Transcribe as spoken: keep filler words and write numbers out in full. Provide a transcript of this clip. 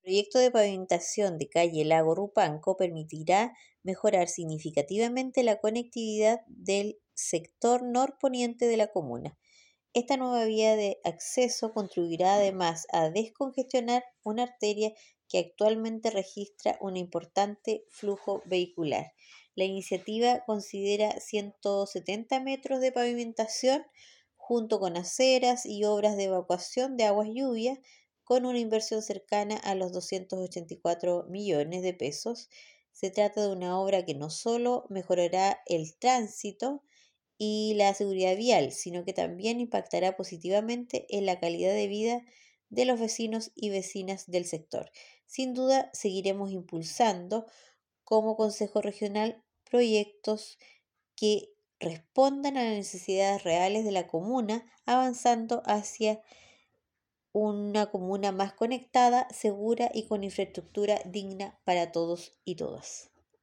El proyecto de pavimentación de calle Lago Rupanco permitirá mejorar significativamente la conectividad del sector norponiente de la comuna. Esta nueva vía de acceso contribuirá además a descongestionar una arteria que actualmente registra un importante flujo vehicular. La iniciativa considera ciento setenta metros de pavimentación junto con aceras y obras de evacuación de aguas lluvias con una inversión cercana a los doscientos ochenta y cuatro millones de pesos. Se trata de una obra que no solo mejorará el tránsito y la seguridad vial, sino que también impactará positivamente en la calidad de vida de los vecinos y vecinas del sector. Sin duda, seguiremos impulsando como Consejo Regional proyectos que respondan a las necesidades reales de la comuna, avanzando hacia una comuna más conectada, segura y con infraestructura digna para todos y todas.